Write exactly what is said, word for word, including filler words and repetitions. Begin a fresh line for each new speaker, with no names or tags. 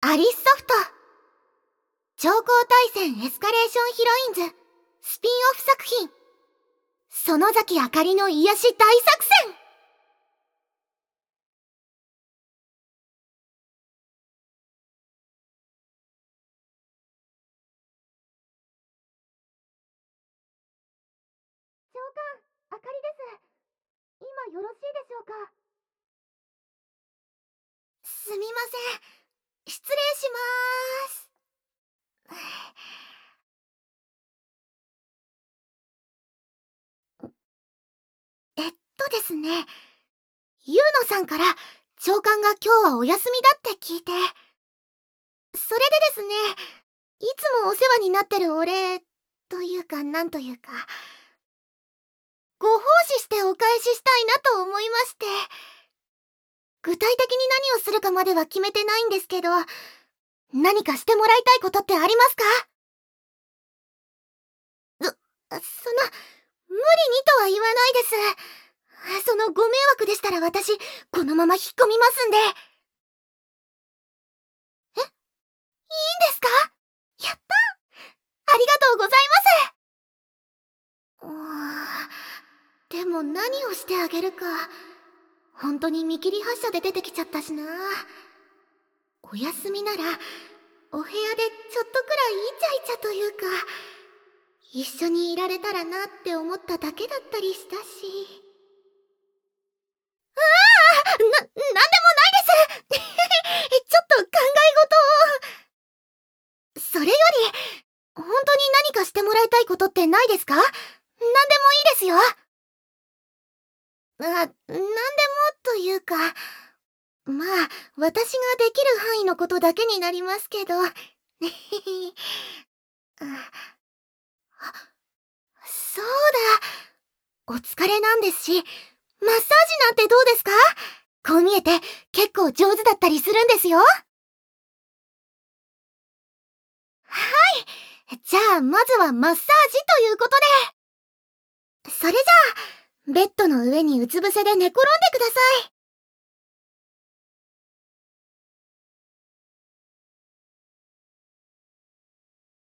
アリスソフト超高対戦エスカレーションヒロインズスピンオフ作品園崎あかりの癒し大作戦。長官、あかりです。今よろしいでしょうか。すみません、失礼しまーす。えっとですね、ゆうのさんから長官が今日はお休みだって聞いて、それでですね、いつもお世話になってるお礼というかなんというか、ご奉仕してお返ししたいなと思いまして。具体的に何をするかまでは決めてないんですけど、何かしてもらいたいことってありますか？そ、その、無理にとは言わないです。そのご迷惑でしたら私、このまま引っ込みますんで。え？いいんですか？やった！ありがとうございます。うーん、でも何をしてあげるか、本当に見切り発車で出てきちゃったしな。お休みなら、お部屋でちょっとくらいイチャイチャというか、一緒にいられたらなって思っただけだったりしたし。うわあ、な、なんでもないですちょっと考え事を。それより、本当に何かしてもらいたいことってないですか？なんでもいいですよ。あ、なんでもというか、まあ、私ができる範囲のことだけになりますけど。あ、そうだ。お疲れなんですし、マッサージなんてどうですか？こう見えて結構上手だったりするんですよ。はい。じゃあまずはマッサージということで。それじゃあ、ベッドの上にうつ伏せで寝転んでください。